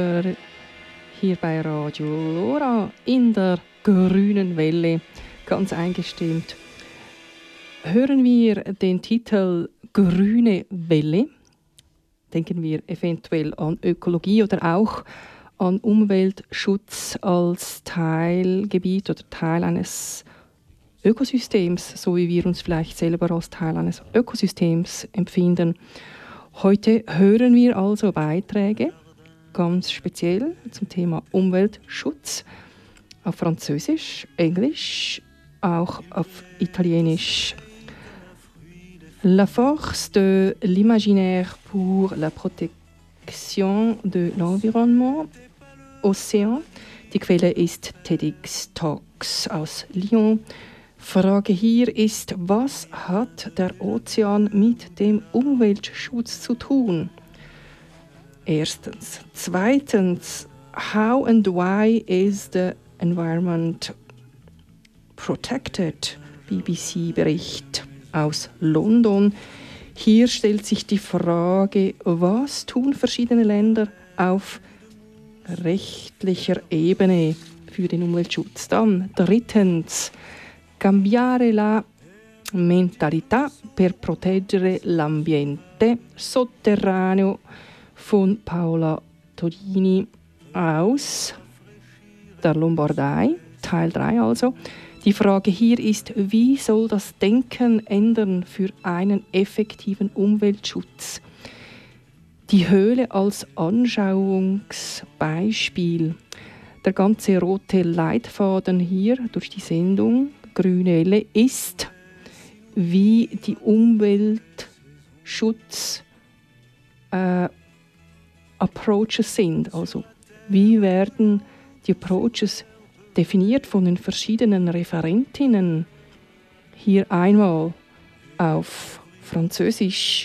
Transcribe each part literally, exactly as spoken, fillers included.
Zuhörer hier bei Radio Lora in der grünen Welle, ganz eingestimmt. Hören wir den Titel Grüne Welle, denken wir eventuell an Ökologie oder auch an Umweltschutz als Teilgebiet oder Teil eines Ökosystems, so wie wir uns vielleicht selber als Teil eines Ökosystems empfinden. Heute hören wir also Beiträge, ganz speziell zum Thema Umweltschutz, auf Französisch, Englisch, auch auf Italienisch. La force de l'imaginaire pour la protection de l'environnement, Océan. Die Quelle ist TEDx Talks aus Lyon. Frage hier ist, was hat der Ozean mit dem Umweltschutz zu tun? Erstens. Zweitens, how and why is the environment protected? B B C-Bericht aus London. Hier stellt sich die Frage, was tun verschiedene Länder auf rechtlicher Ebene für den Umweltschutz? Dann drittens, cambiare la mentalità per proteggere l'ambiente sotterraneo von Paola Todini aus der Lombardei, Teil drei also. Die Frage hier ist, wie soll das Denken ändern für einen effektiven Umweltschutz? Die Höhle als Anschauungsbeispiel. Der ganze rote Leitfaden hier durch die Sendung Grüne Welle ist, wie die Umweltschutz äh, Approaches sind. Also wie werden die Approaches definiert von den verschiedenen Referentinnen, hier einmal auf Französisch,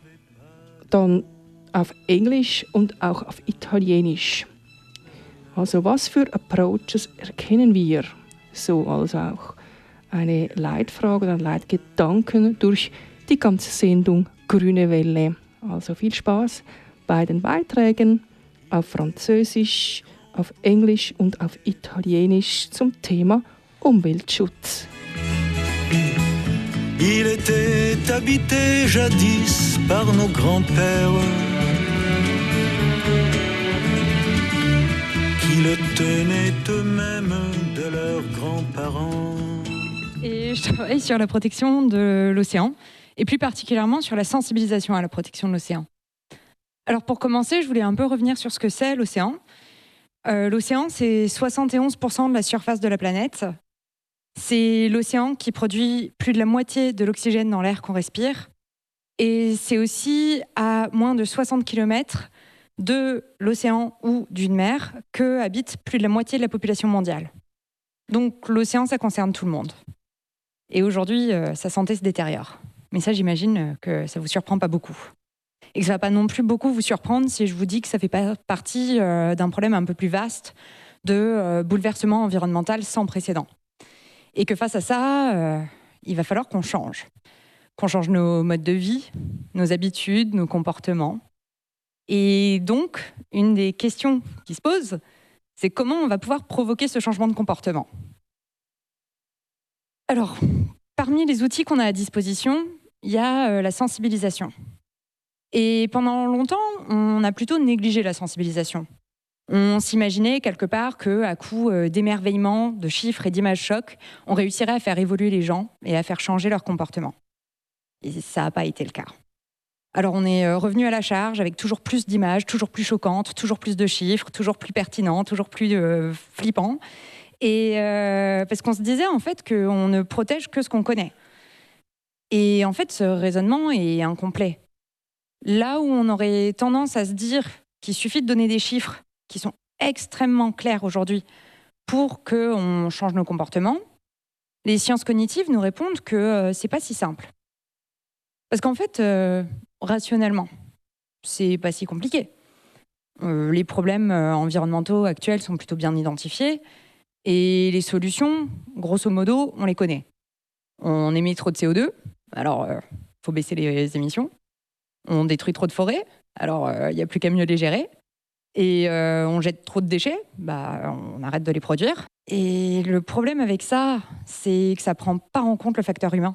dann auf Englisch und auch auf Italienisch. Also was für Approaches erkennen wir? So als auch eine Leitfrage oder ein Leitgedanken durch die ganze Sendung Grüne Welle. Also viel Spaß bei den Beiträgen auf Französisch, auf Englisch und auf Italienisch zum Thema Umweltschutz. Il était habité jadis par nos grands-pères qui le tenaient eux-mêmes de leurs grands-parents. Et je travaille sur la protection de l'océan, et plus particulièrement sur la sensibilisation à la protection de l'océan. Alors pour commencer, je voulais un peu revenir sur ce que c'est l'océan. Euh, l'océan, c'est soixante et onze pour cent de la surface de la planète. C'est l'océan qui produit plus de la moitié de l'oxygène dans l'air qu'on respire. Et c'est aussi à moins de soixante kilomètres de l'océan ou d'une mer que habite plus de la moitié de la population mondiale. Donc l'océan, ça concerne tout le monde. Et aujourd'hui, euh, sa santé se détériore. Mais ça, j'imagine que ça ne vous surprend pas beaucoup. Et que ça ne va pas non plus beaucoup vous surprendre si je vous dis que ça fait pas partie euh, d'un problème un peu plus vaste de euh, bouleversement environnemental sans précédent. Et que face à ça, euh, il va falloir qu'on change. Qu'on change nos modes de vie, nos habitudes, nos comportements. Et donc, une des questions qui se posent, c'est comment on va pouvoir provoquer ce changement de comportement. Alors, parmi les outils qu'on a à disposition, il y a euh, la sensibilisation. Et pendant longtemps, on a plutôt négligé la sensibilisation. On s'imaginait quelque part qu'à coup d'émerveillement, de chiffres et d'images chocs, on réussirait à faire évoluer les gens et à faire changer leur comportement. Et ça n'a pas été le cas. Alors on est revenu à la charge avec toujours plus d'images, toujours plus choquantes, toujours plus de chiffres, toujours plus pertinents, toujours plus euh, flippants. Et euh, parce qu'on se disait en fait qu'on ne protège que ce qu'on connaît. Et en fait, ce raisonnement est incomplet. Là où on aurait tendance à se dire qu'il suffit de donner des chiffres qui sont extrêmement clairs aujourd'hui pour qu'on change nos comportements, les sciences cognitives nous répondent que euh, c'est pas si simple. Parce qu'en fait, euh, rationnellement, c'est pas si compliqué. Euh, les problèmes euh, environnementaux actuels sont plutôt bien identifiés et les solutions, grosso modo, on les connaît. On émet trop de C O deux, alors il euh, faut baisser les émissions. On détruit trop de forêts, alors il euh, n'y a plus qu'à mieux les gérer. et euh, on jette trop de déchets, bah, on arrête de les produire. Et le problème avec ça, c'est que ça ne prend pas en compte le facteur humain.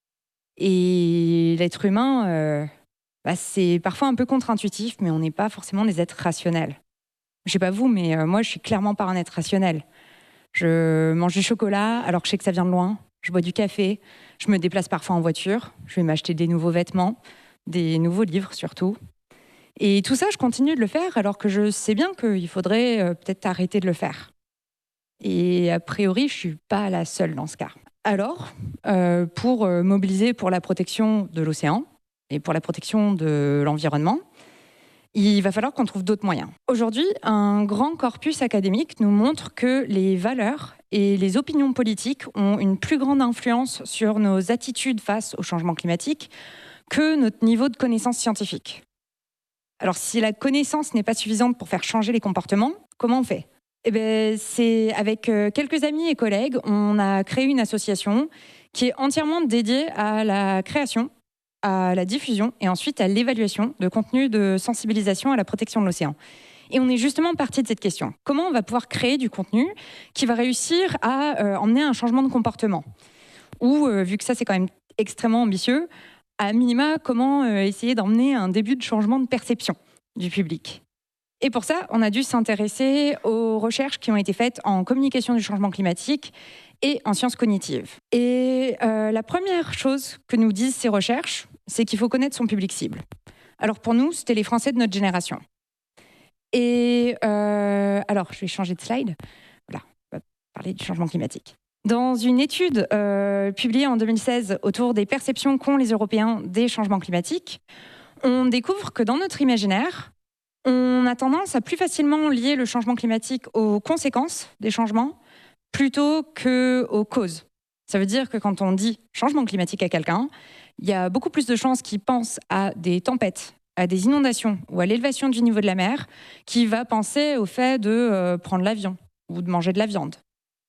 Et l'être humain, euh, bah, c'est parfois un peu contre-intuitif, mais on n'est pas forcément des êtres rationnels. Je ne sais pas vous, mais euh, moi, je suis clairement pas un être rationnel. Je mange du chocolat alors que je sais que ça vient de loin. Je bois du café. Je me déplace parfois en voiture. Je vais m'acheter des nouveaux vêtements, des nouveaux livres surtout. Et tout ça, je continue de le faire alors que je sais bien qu'il faudrait euh, peut-être arrêter de le faire. Et a priori, je ne suis pas la seule dans ce cas. Alors, euh, pour euh, mobiliser pour la protection de l'océan et pour la protection de l'environnement, il va falloir qu'on trouve d'autres moyens. Aujourd'hui, un grand corpus académique nous montre que les valeurs et les opinions politiques ont une plus grande influence sur nos attitudes face au changement climatique que notre niveau de connaissance scientifique. Alors, si la connaissance n'est pas suffisante pour faire changer les comportements, comment on fait ? Eh bien, c'est avec quelques amis et collègues, on a créé une association qui est entièrement dédiée à la création, à la diffusion et ensuite à l'évaluation de contenus de sensibilisation à la protection de l'océan. Et on est justement parti de cette question. Comment on va pouvoir créer du contenu qui va réussir à euh, emmener un changement de comportement ? Ou, euh, vu que ça c'est quand même extrêmement ambitieux, à minima, comment euh, essayer d'emmener un début de changement de perception du public ? Et pour ça, on a dû s'intéresser aux recherches qui ont été faites en communication du changement climatique et en sciences cognitives. Et euh, la première chose que nous disent ces recherches, c'est qu'il faut connaître son public cible. Alors pour nous, c'était les Français de notre génération. Et euh, alors, je vais changer de slide. Voilà, on va parler du changement climatique. Dans une étude euh, publiée en deux mille seize autour des perceptions qu'ont les Européens des changements climatiques, on découvre que dans notre imaginaire, on a tendance à plus facilement lier le changement climatique aux conséquences des changements plutôt qu'aux causes. Ça veut dire que quand on dit changement climatique à quelqu'un, il y a beaucoup plus de chances qu'il pense à des tempêtes, à des inondations ou à l'élévation du niveau de la mer qu'il va penser au fait de euh, prendre l'avion ou de manger de la viande.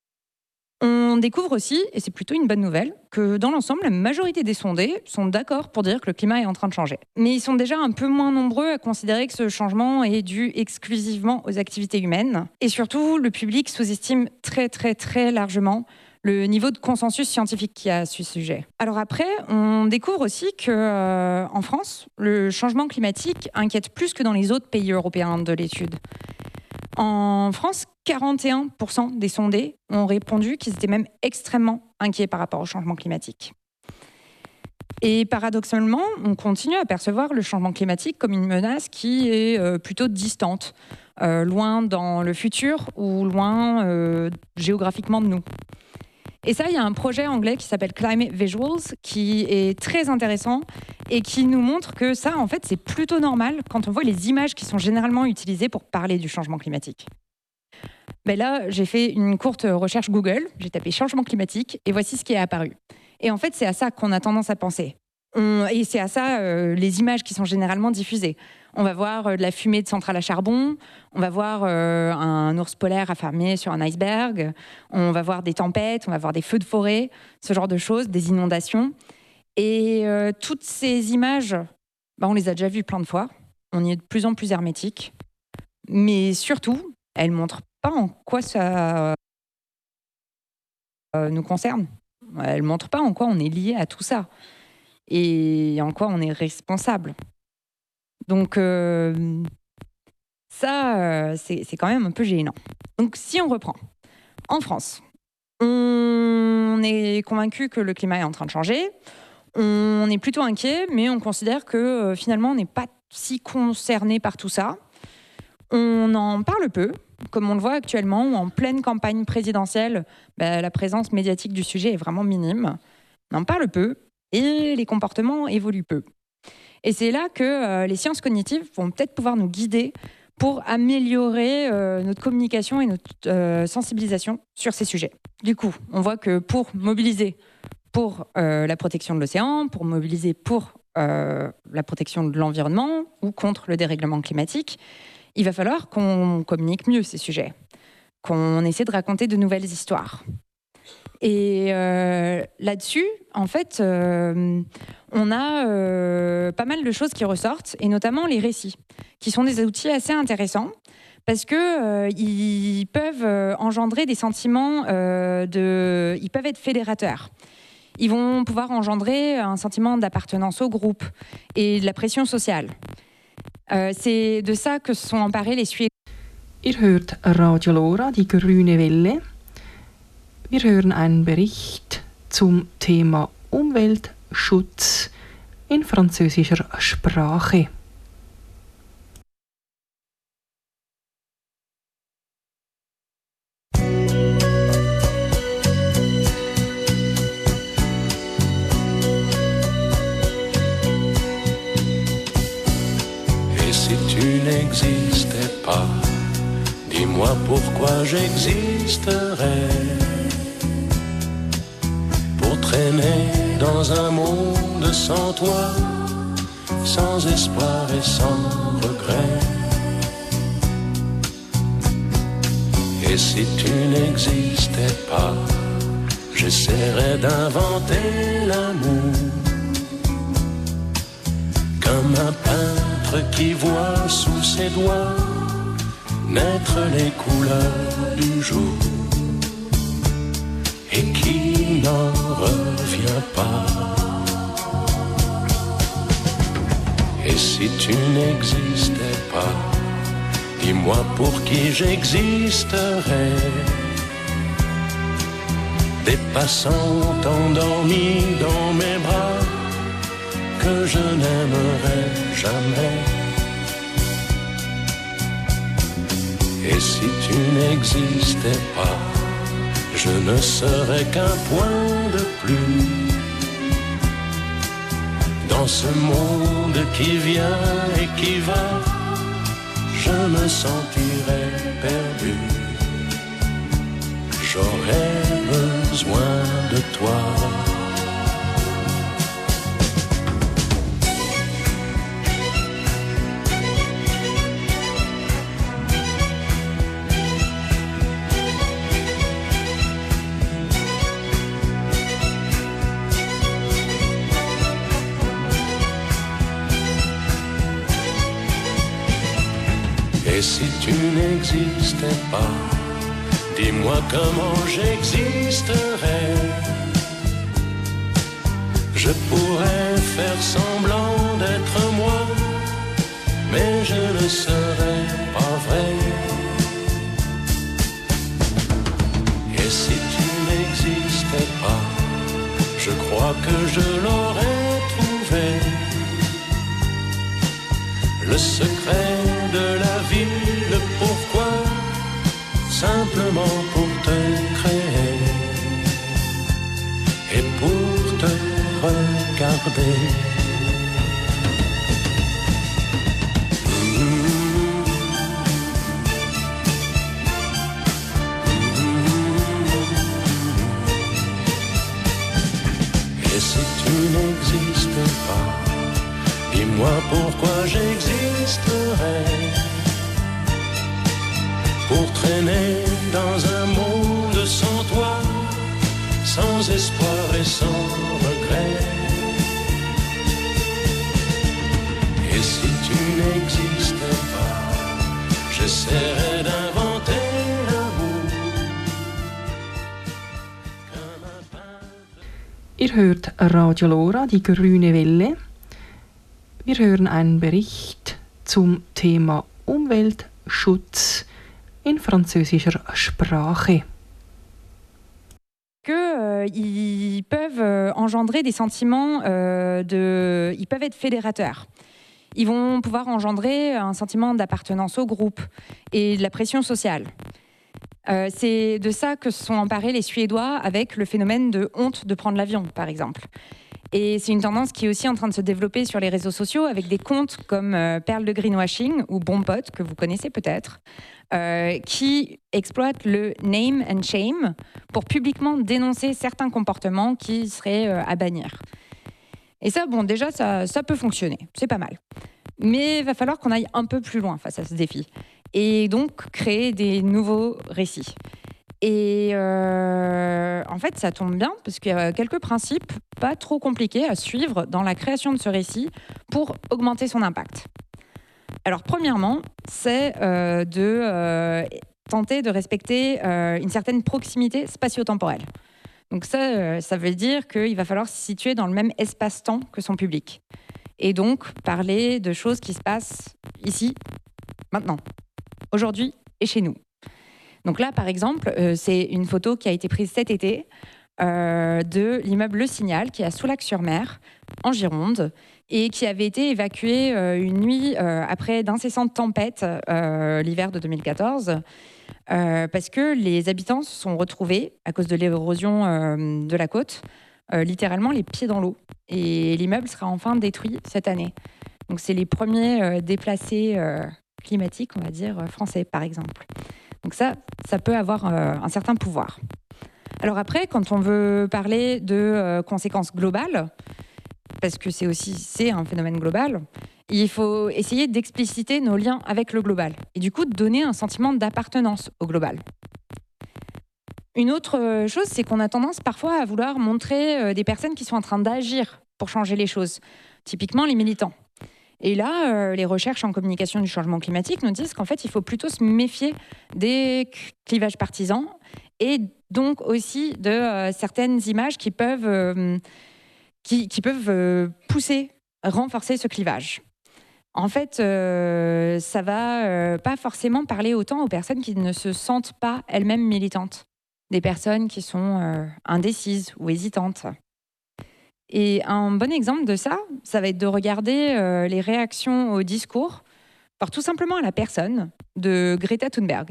On découvre aussi, et c'est plutôt une bonne nouvelle, que dans l'ensemble, la majorité des sondés sont d'accord pour dire que le climat est en train de changer. Mais ils sont déjà un peu moins nombreux à considérer que ce changement est dû exclusivement aux activités humaines. Et surtout, le public sous-estime très très très largement le niveau de consensus scientifique qu'il y a à ce sujet. Alors après, on découvre aussi qu'en euh, France, le changement climatique inquiète plus que dans les autres pays européens de l'étude. En France, quarante et un pour cent des sondés ont répondu qu'ils étaient même extrêmement inquiets par rapport au changement climatique. Et paradoxalement, on continue à percevoir le changement climatique comme une menace qui est euh, plutôt distante, euh, loin dans le futur ou loin euh, géographiquement de nous. Et ça, il y a un projet anglais qui s'appelle Climate Visuals qui est très intéressant et qui nous montre que ça, en fait, c'est plutôt normal quand on voit les images qui sont généralement utilisées pour parler du changement climatique. Ben là, j'ai fait une courte recherche Google, j'ai tapé changement climatique et voici ce qui est apparu. Et en fait, c'est à ça qu'on a tendance à penser. On, et c'est à ça euh, les images qui sont généralement diffusées. On va voir euh, de la fumée de centrales à charbon, on va voir euh, un ours polaire affamé sur un iceberg, on va voir des tempêtes, on va voir des feux de forêt, ce genre de choses, des inondations. Et euh, toutes ces images, bah, on les a déjà vues plein de fois, on y est de plus en plus hermétique, mais surtout, elles ne montrent pas en quoi ça euh, nous concerne. Elles ne montrent pas en quoi on est lié à tout ça et en quoi on est responsable. Donc euh, ça, euh, c'est, c'est quand même un peu gênant. Donc si on reprend, en France, on est convaincu que le climat est en train de changer, on est plutôt inquiet, mais on considère que euh, finalement on n'est pas si concerné par tout ça. On en parle peu, comme on le voit actuellement, en pleine campagne présidentielle, bah, la présence médiatique du sujet est vraiment minime. On en parle peu et les comportements évoluent peu. Et c'est là que euh, les sciences cognitives vont peut-être pouvoir nous guider pour améliorer euh, notre communication et notre euh, sensibilisation sur ces sujets. Du coup, on voit que pour mobiliser pour euh, la protection de l'océan, pour mobiliser pour euh, la protection de l'environnement ou contre le dérèglement climatique, il va falloir qu'on communique mieux ces sujets, qu'on essaie de raconter de nouvelles histoires. Et euh, là-dessus, en fait, euh, on a euh, pas mal de choses qui ressortent, et notamment les récits, qui sont des outils assez intéressants, parce que euh, ils peuvent euh, engendrer des sentiments euh, de, ils peuvent être fédérateurs. Ils vont pouvoir engendrer un sentiment d'appartenance au groupe et de la pression sociale. Euh, c'est de ça que se sont emparés les Suédois. Ihr hört Radio Lora, die grüne Welle. Wir hören einen Bericht zum Thema Umweltschutz in französischer Sprache. Et si tu n'existais pas, dis-moi pourquoi j'existerais. Pour traîner dans un monde sans toi, sans espoir et sans regret. Et si tu n'existais pas, j'essaierais d'inventer l'amour, comme un peintre qui voit sous ses doigts naître les couleurs du jour et qui n'en revient pas. Et si tu n'existais pas, dis-moi pour qui j'existerais. Des passants endormis dans mes bras que je n'aimerais jamais. Et si tu n'existais pas, je ne serais qu'un point de plus dans ce monde qui vient et qui va. Je me sentirais perdu. J'aurais besoin de toi. Et si tu n'existais pas, dis-moi comment j'existerais. Je pourrais faire semblant d'être moi, mais je ne serais pas vrai. Et si tu n'existais pas, je crois que je l'aurais trouvé. Le secret de la vie, le pourquoi, simplement pour te créer et pour te regarder. Et si tu n'existais pas, dis-moi pourquoi j'existerais. Pour traîner dans un monde sans toi, sans espoir et sans regret. Et si tu n'existais pas, j'essaierais d'inventer l'amour. Ihr hört Radio Lora, die grüne Welle. Wir hören einen Bericht zum Thema Umweltschutz in französischer Sprache. Que euh, ils peuvent euh, engendrer des sentiments euh, de, ils peuvent être fédérateurs. Ils vont pouvoir engendrer un sentiment d'appartenance au groupe et de la pression sociale. Euh, c'est de ça que se sont emparés les Suédois avec le phénomène de honte de prendre l'avion, par exemple. Et c'est une tendance qui est aussi en train de se développer sur les réseaux sociaux avec des comptes comme euh, Perle de Greenwashing ou Bon Pote, que vous connaissez peut-être, euh, qui exploitent le name and shame pour publiquement dénoncer certains comportements qui seraient euh, à bannir. Et ça, bon, déjà, ça, ça peut fonctionner, c'est pas mal. Mais il va falloir qu'on aille un peu plus loin face à ce défi. Et donc, créer des nouveaux récits. Et euh, en fait, ça tombe bien parce qu'il y a quelques principes pas trop compliqués à suivre dans la création de ce récit pour augmenter son impact. Alors, premièrement, c'est euh, de euh, tenter de respecter euh, une certaine proximité spatio-temporelle. Donc ça, euh, ça veut dire qu'il va falloir se situer dans le même espace-temps que son public. Et donc, parler de choses qui se passent ici, maintenant, aujourd'hui et chez nous. Donc là, par exemple, euh, c'est une photo qui a été prise cet été euh, de l'immeuble Le Signal, qui est à Soulac-sur-Mer, en Gironde, et qui avait été évacué euh, une nuit euh, après d'incessantes tempêtes euh, l'hiver de deux mille quatorze, euh, parce que les habitants se sont retrouvés, à cause de l'érosion euh, de la côte, euh, littéralement les pieds dans l'eau. Et l'immeuble sera enfin détruit cette année. Donc c'est les premiers euh, déplacés euh, climatiques, on va dire, euh, français, par exemple. Donc ça, ça peut avoir euh, un certain pouvoir. Alors après, quand on veut parler de euh, conséquences globales, parce que c'est aussi c'est un phénomène global, il faut essayer d'expliciter nos liens avec le global et du coup de donner un sentiment d'appartenance au global. Une autre chose, c'est qu'on a tendance parfois à vouloir montrer des personnes qui sont en train d'agir pour changer les choses, typiquement les militants. Et là, euh, les recherches en communication du changement climatique nous disent qu'en fait, il faut plutôt se méfier des clivages partisans et donc aussi de euh, certaines images qui peuvent, euh, qui, qui peuvent euh, pousser, renforcer ce clivage. En fait, euh, ça va euh, pas forcément parler autant aux personnes qui ne se sentent pas elles-mêmes militantes, des personnes qui sont euh, indécises ou hésitantes. Et un bon exemple de ça, ça va être de regarder euh, les réactions au discours, par tout simplement à la personne de Greta Thunberg.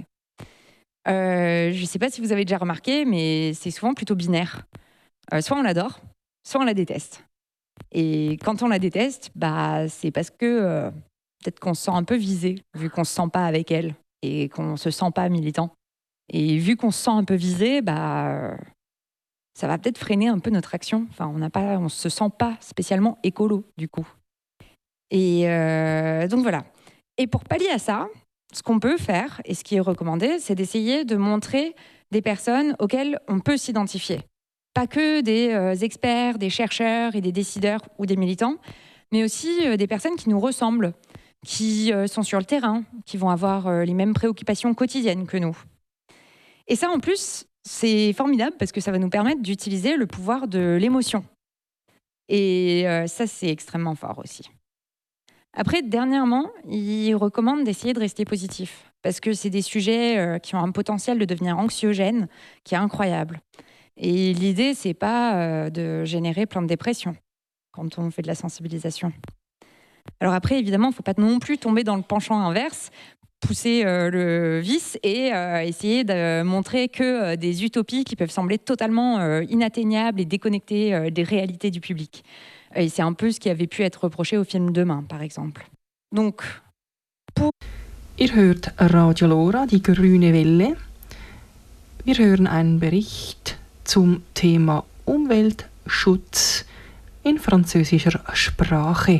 Euh, je ne sais pas si vous avez déjà remarqué, mais c'est souvent plutôt binaire. Euh, soit on l'adore, soit on la déteste. Et quand on la déteste, bah, c'est parce que euh, peut-être qu'on se sent un peu visé, vu qu'on ne se sent pas avec elle et qu'on ne se sent pas militant. Et vu qu'on se sent un peu visé, bah... Euh, ça va peut-être freiner un peu notre action. Enfin, on n'a pas, on ne se sent pas spécialement écolo, du coup. Et euh, donc voilà. Et pour pallier à ça, ce qu'on peut faire, et ce qui est recommandé, c'est d'essayer de montrer des personnes auxquelles on peut s'identifier. Pas que des euh, experts, des chercheurs et des décideurs ou des militants, mais aussi euh, des personnes qui nous ressemblent, qui euh, sont sur le terrain, qui vont avoir euh, les mêmes préoccupations quotidiennes que nous. Et ça, en plus... c'est formidable parce que ça va nous permettre d'utiliser le pouvoir de l'émotion. Et euh, ça, c'est extrêmement fort aussi. Après, dernièrement, il recommande d'essayer de rester positif parce que c'est des sujets euh, qui ont un potentiel de devenir anxiogènes qui est incroyable. Et l'idée, c'est pas euh, de générer plein de dépression quand on fait de la sensibilisation. Alors après, évidemment, il ne faut pas non plus tomber dans le penchant inverse, pousser euh, le vice et euh, essayer de montrer que euh, des utopies qui peuvent sembler totalement euh, inatteignables et déconnectées euh, des réalités du public. Et c'est un peu ce qui avait pu être reproché au film Demain, par exemple. Donc, pour... Ihr hört Radio Lora, die grüne Welle. Wir hören einen Bericht zum Thema Umweltschutz in französischer Sprache.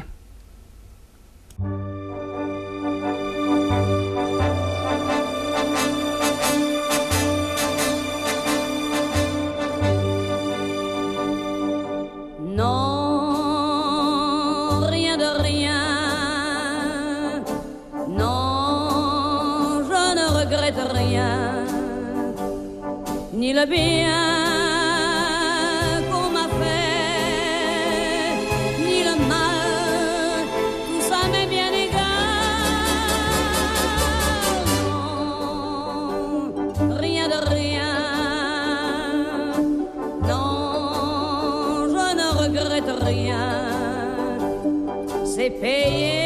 Ni le bien qu'on m'a fait, ni le mal, tout ça m'est bien égal. Non, rien de rien. Non, je ne regrette rien. C'est payé.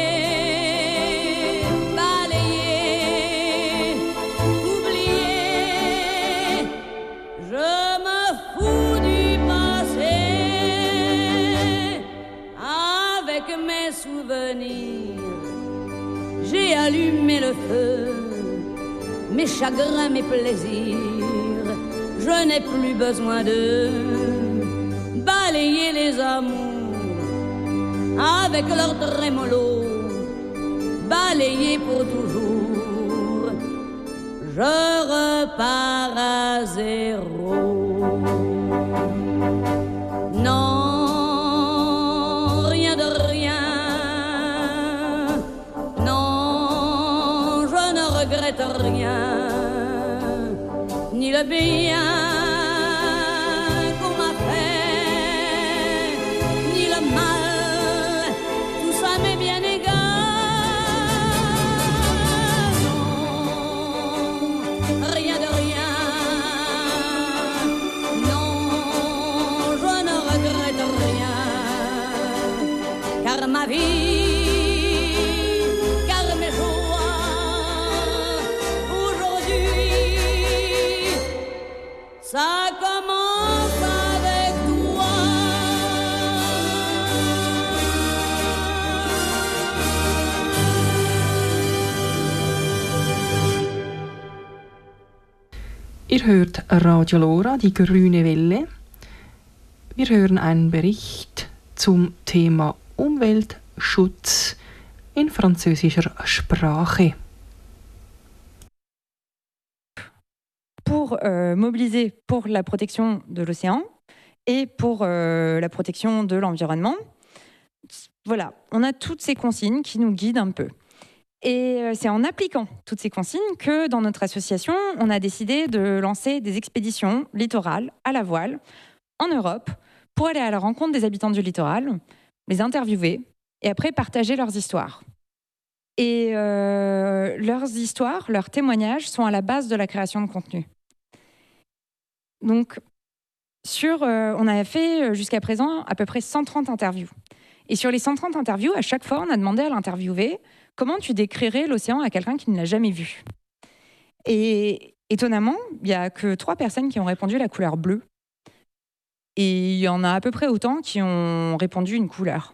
J'ai allumé le feu, mes chagrins, mes plaisirs. Je n'ai plus besoin de balayer les amours avec leur trémolo, balayer pour toujours. Je repars à zéro. Non. Non, ni le bien qu'on m'a fait, ni le mal, tout ça m'est bien égal. Non, rien de rien, non, je ne regrette rien, car ma vie, ça commence avec toi. Ihr hört Radio Lora, die grüne Welle. Wir hören einen Bericht zum Thema Umweltschutz in französischer Sprache. Pour euh, mobiliser pour la protection de l'océan et pour euh, la protection de l'environnement. Voilà, on a toutes ces consignes qui nous guident un peu. Et euh, c'est en appliquant toutes ces consignes que dans notre association, on a décidé de lancer des expéditions littorales à la voile en Europe pour aller à la rencontre des habitants du littoral, les interviewer et après partager leurs histoires. Et euh, leurs histoires, leurs témoignages sont à la base de la création de contenu. Donc, sur, euh, on a fait jusqu'à présent à peu près cent trente interviews. Et sur les cent trente interviews, à chaque fois, on a demandé à l'interviewé comment tu décrirais l'océan à quelqu'un qui ne l'a jamais vu. Et étonnamment, il n'y a que trois personnes qui ont répondu la couleur bleue. Et il y en a à peu près autant qui ont répondu une couleur.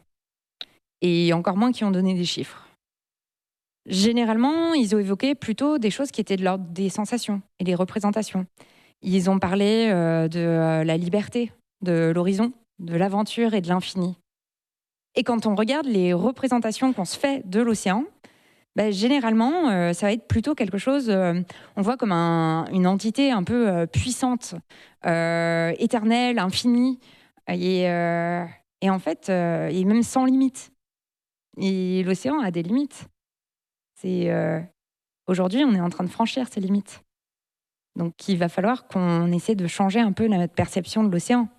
Et encore moins qui ont donné des chiffres. Généralement, ils ont évoqué plutôt des choses qui étaient de l'ordre des sensations et des représentations. Ils ont parlé euh, de euh, la liberté, de l'horizon, de l'aventure et de l'infini. Et quand on regarde les représentations qu'on se fait de l'océan, bah, généralement, euh, ça va être plutôt quelque chose, euh, on voit comme un, une entité un peu euh, puissante, euh, éternelle, infinie, et, euh, et en fait, euh, et même sans limite. Et l'océan a des limites. C'est, euh, aujourd'hui, on est en train de franchir ces limites. Donc, il va falloir qu'on essaie de changer un peu notre perception de l'océan.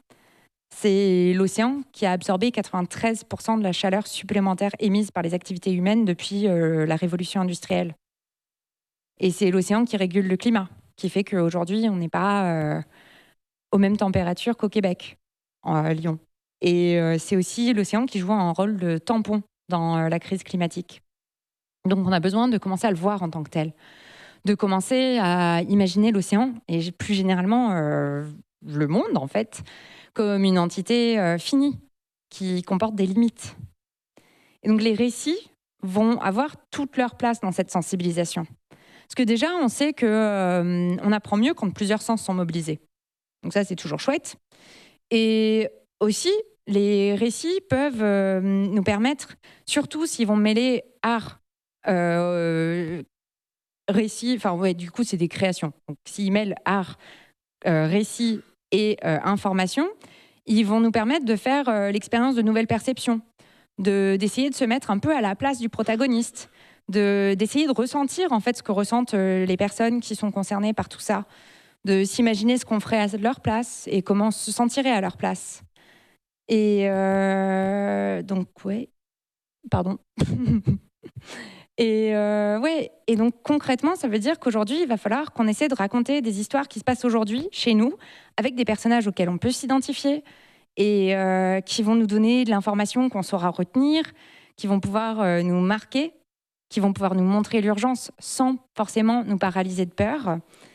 C'est l'océan qui a absorbé quatre-vingt-treize pour cent de la chaleur supplémentaire émise par les activités humaines depuis euh, la révolution industrielle. Et c'est l'océan qui régule le climat, qui fait qu'aujourd'hui, on n'est pas euh, aux mêmes températures qu'au Québec, à Lyon. Et euh, c'est aussi l'océan qui joue un rôle de tampon dans euh, la crise climatique. Donc, on a besoin de commencer à le voir en tant que tel, de commencer à imaginer l'océan et plus généralement euh, le monde, en fait, comme une entité euh, finie qui comporte des limites. Et donc, les récits vont avoir toute leur place dans cette sensibilisation. Parce que déjà, on sait qu'on euh, apprend mieux quand plusieurs sens sont mobilisés. Donc ça, c'est toujours chouette. Et aussi, les récits peuvent euh, nous permettre, surtout s'ils vont mêler art, euh, récit, enfin ouais, du coup, c'est des créations. Donc s'ils mêlent art, euh, récit et euh, information, ils vont nous permettre de faire euh, l'expérience de nouvelles perceptions, de, d'essayer de se mettre un peu à la place du protagoniste, de, d'essayer de ressentir en fait ce que ressentent euh, les personnes qui sont concernées par tout ça, de s'imaginer ce qu'on ferait à leur place et comment on se sentirait à leur place. Et euh, donc, ouais, pardon. et, euh, ouais, et donc, concrètement, ça veut dire qu'aujourd'hui, il va falloir qu'on essaie de raconter des histoires qui se passent aujourd'hui, chez nous, avec des personnages auxquels on peut s'identifier et euh, qui vont nous donner de l'information qu'on saura retenir, qui vont pouvoir euh, nous marquer, qui vont pouvoir nous montrer l'urgence sans forcément nous paralyser de peur.